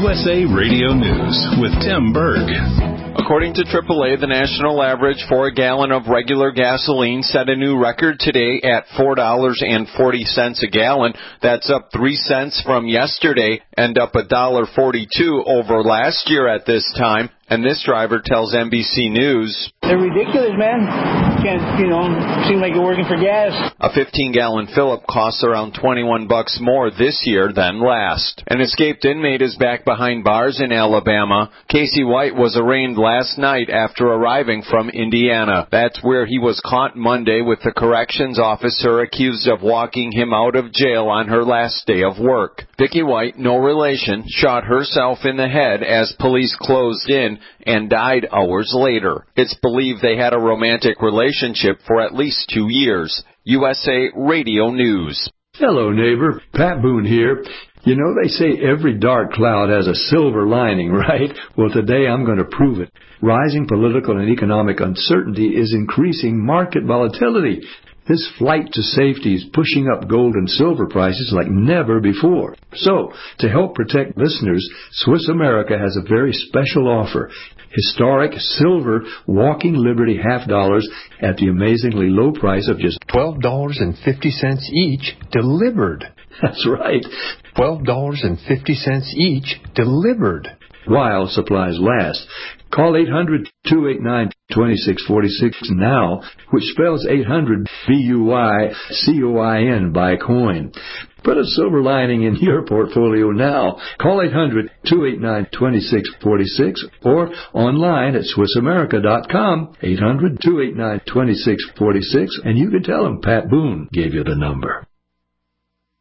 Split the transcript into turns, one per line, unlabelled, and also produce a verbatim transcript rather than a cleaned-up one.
S A Radio News with Tim Berg.
According to triple A, the national average for a gallon of regular gasoline set a new record today at four dollars and forty cents a gallon. That's up three cents from yesterday and up one dollar and forty-two cents over last year at this time. And this driver tells N B C News,
"They're ridiculous, man. Can't, you know, seem like you're working for gas."
A fifteen-gallon fill-up costs around twenty-one bucks more this year than last. An escaped inmate is back behind bars in Alabama. Casey White was arraigned last night after arriving from Indiana. That's where he was caught Monday with the corrections officer accused of walking him out of jail on her last day of work. Vicky White, no relation, shot herself in the head as police closed in and died hours later. It's believed they had a romantic relationship for at least two years. U S A Radio News.
Hello, neighbor. Pat Boone here. You know, they say every dark cloud has a silver lining, right? Well, today I'm going to prove it. Rising political and economic uncertainty is increasing market volatility. This flight to safety is pushing up gold and silver prices like never before. So, to help protect listeners, Swiss America has a very special offer. Historic silver Walking Liberty half dollars at the amazingly low price of just
twelve dollars and fifty cents each, delivered.
That's right.
twelve dollars and fifty cents each, delivered.
While supplies last. Call eight hundred, two eight nine, two six four six now, which spells eight hundred B U Y C O I N, buy coin. Put a silver lining in your portfolio now. Call eight hundred, two eight nine, two six four six or online at Swiss America dot com, eight hundred, two eight nine, two six four six, and you can tell them Pat Boone gave you the number.